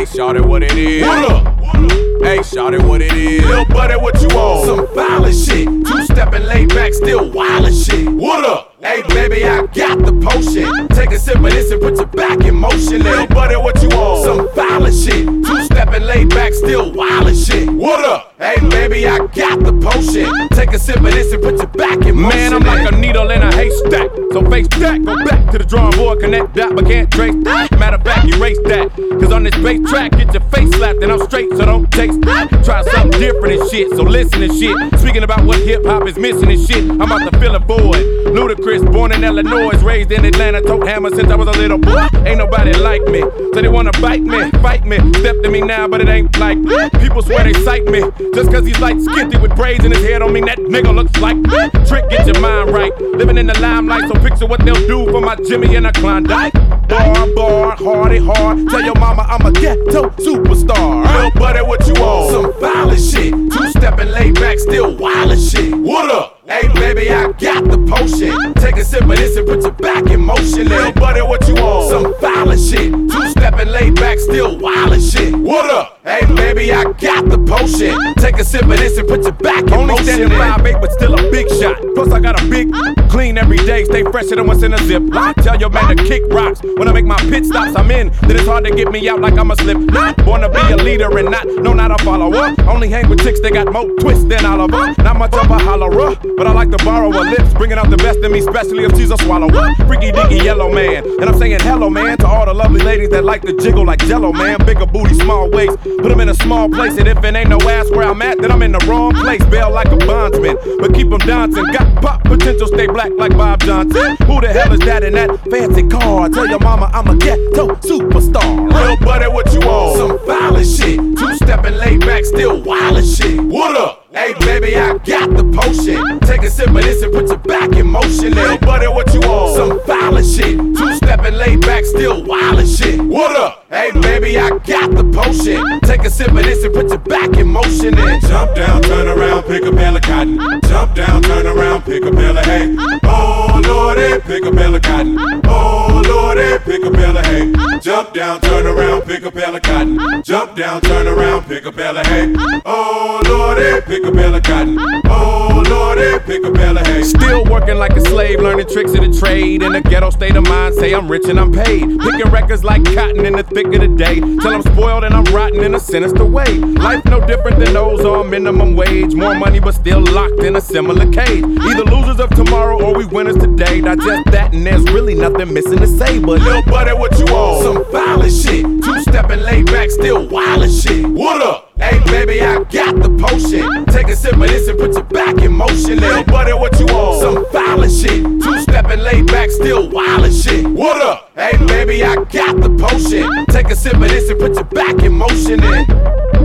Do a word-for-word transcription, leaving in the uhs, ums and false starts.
shawty, what it is? What up? Hey, shawty, what it is? Lil' buddy, what you on? Some violent shit. Two-stepping, laid back, still wildin' shit. What up? Hey, baby, I got the potion. Take a sip of this and put your back in motion. Lil' buddy, what you on? Some violent shit. Two-stepping, laid back, still wildin' shit. What up? Hey, baby, I got the potion. Take a sip of this and put your back in motion. Man, I'm like a needle in a haystack. So face that, go back to the drawing board, connect that, but can't trace that. Matter of fact, erase that. Cause on this bass track, get your face slapped and I'm straight, so don't taste that. Try something different and shit, so listen and shit. Speaking about what hip-hop is missing and shit, I'm about to fill a void. Ludacris, born in Illinois, raised in Atlanta, tote hammer since I was a little boy. Ain't nobody like me, so they wanna bite me, fight me. Step to me now, but it ain't like me. People swear they sight me. Just cause he's like skitty with braids in his head don't mean that nigga looks like me. Trick, get your mind right. Living in the limelight, so picture what they'll do for my Jimmy and a Klondike. Bar, bar, hardy, hard. Tell your mama I'm a ghetto superstar. Lil' buddy, what you on? Some violent shit. Two-stepping, laid back, still wildin' shit. What up? Hey, baby, I got the potion. Take a sip of this and put your back in motion. Lil' buddy, what you on? Some violent shit. Two-stepping, laid back, still wildin' shit. What up? Hey, baby, I got the potion. Take a sip of this and put your back in Only motion. standing five eight, but still a big shot. Plus I got a big clean every day. Stay fresher than what's in a zip. I tell your man to kick rocks. When I make my pit stops, I'm in. Then it's hard to get me out like I'm a slip. Not born to be a leader and not, no, not a follower. Only hang with chicks that got more twists than Oliver. Not much of a hollerer, but I like to borrow her lips, bringing out the best in me, especially if she's a swallower. Freaky dicky yellow man, and I'm saying hello man to all the lovely ladies that like to jiggle like Jello man. Bigger booty, small waist, put them in a small place, and if it ain't no ass where I'm at, then I'm in the wrong place. Bail like a bondsman, but keep them dancing. Got pop potential, stay black like Bob Johnson. Who the hell is that in that fancy car? Tell your mama I'm a ghetto superstar. Lil' buddy, what you on? Some violent shit. Two-stepping, laid back, still wildin' shit. What up? Hey, baby, I got the potion. Take a sip of this and put your back in motion. Lil' buddy, what you on? Some violent shit. Two-stepping, laid back, still wildin' shit. What up? Hey, baby, I got the potion. Take a sip of this and put your back in motion. And jump down, turn around, pick a bale of cotton. Jump down, turn around, pick a bale of hay. Oh, Lordy, pick a bale of cotton. Oh, Lordy, pick a bale of hay. Jump down, turn around, pick a bale of cotton. Jump down, turn around, pick a bale of hay. Oh, Lordy, pick a bale of cotton. Oh, Lordy, pick a bale of hay. Still working like a slave, learning tricks of the trade. In a ghetto state of mind, say I'm rich and I'm paid. Picking records like cotton in the thick of the day. Till I'm spoiled and I'm rotten in a sinister way. Life no different than those on minimum wage. More money but still locked in a similar cage. Either losers of tomorrow or we winners today. Digest that and there's really nothing missing to say. But Lil' buddy, what you on? Some violent shit. Two-stepping, laid back, still wildin' shit. What up? Hey, baby, I got the potion. Take a sip of this and put your back in motion. Lil' buddy, what you on? Some violent shit. Two-stepping, laid back, still wildin' shit. What up? Hey, baby, I got the potion. Take a sip of this and put your back in motion. And